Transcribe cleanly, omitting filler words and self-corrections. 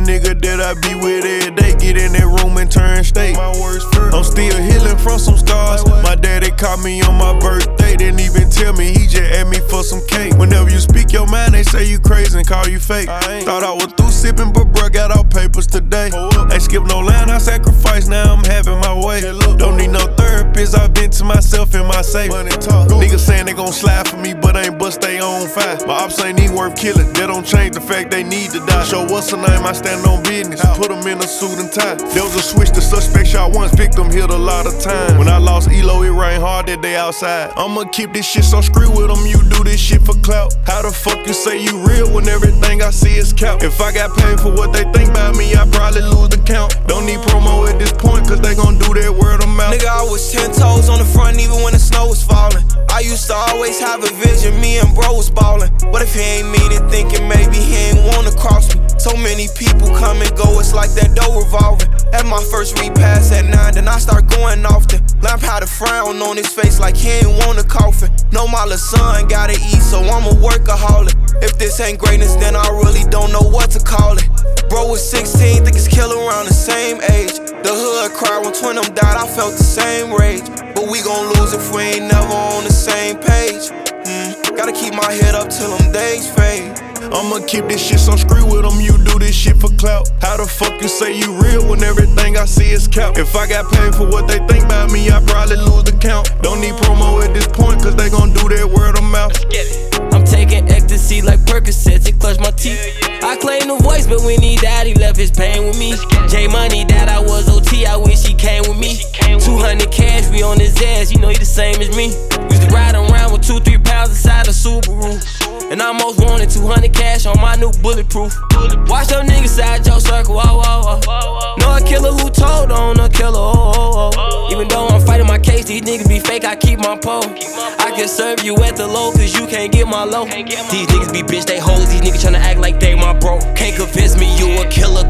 nigga that I be with every day get in that room and turn state. My words first. I'm still healing from some scars. My daddy caught me on my birthday, didn't even tell me, he just asked me for some cake. Whenever you speak your mind, they say you crazy and call you fake. Thought I was through sipping, but bruh got all papers today. Ain't skip no line, I sacrifice, now I'm having my way. Don't need no therapist, I've been to myself in my safe. Niggas saying they gon' slide for me, but ain't bust they own fight. My ops ain't even worth killing, that don't change the fact they need to die. Show what's the name, I stand on business, put them in a suit and tie. There was a switch, the suspect shot once, victim hit a lot of times. When I lost Elo, it rained hard that day outside. I'ma keep this shit so screw with them, you do this shit for clout. How the fuck you say you real when everything I see is cap? If I got paid for what they think about me, I probably lose the count. Don't need promo at this point, cause they gon' do that word of mouth. Nigga, I was 10 toes on the front even when the snow was falling. I used to always have a vision, me and bro was ballin'. But if he ain't mean it, thinking maybe he ain't wanna cross me. So many people come and go, it's like that door revolving. At my first repass at 9, then I start going often. Lamp had a frown on his face like he ain't want a coffin. Know my little son gotta eat, so I'm a workaholic. If this ain't greatness, then I really don't know what to call it. Bro was 16, think his killer around the same age. The hood cried when twin them died, I felt the same rage. But we gon' lose if we ain't never on the same page. Gotta keep my head up till them days fade. I'ma keep this shit so screw with them, you do this shit for clout. How the fuck you say you real when everything I see is cap? If I got paid for what they think about me, I probably lose the count. Don't need promo at this point, cause they gon' do that word of mouth. I'm taking ecstasy like Percocets, it clutch my teeth. I claim the voice, but when he died, he left his pain with me. J Money that I was OT, I wish he came with me. 200 cash, we on his ass, you know he the same as me. Used to ride around with 2-3 pounds inside a Subaru. And I almost wanted 200 cash on my new bulletproof. Watch them niggas side your circle, whoa, whoa, whoa. Know a killer who told on a killer, oh, oh, oh. Even though I'm fighting my case, these niggas be fake, I keep my pole. I can serve you at the low, cause you can't get my low. These niggas be bitch, they hoes, these niggas tryna act like they my bro. Can't convince me you a killer,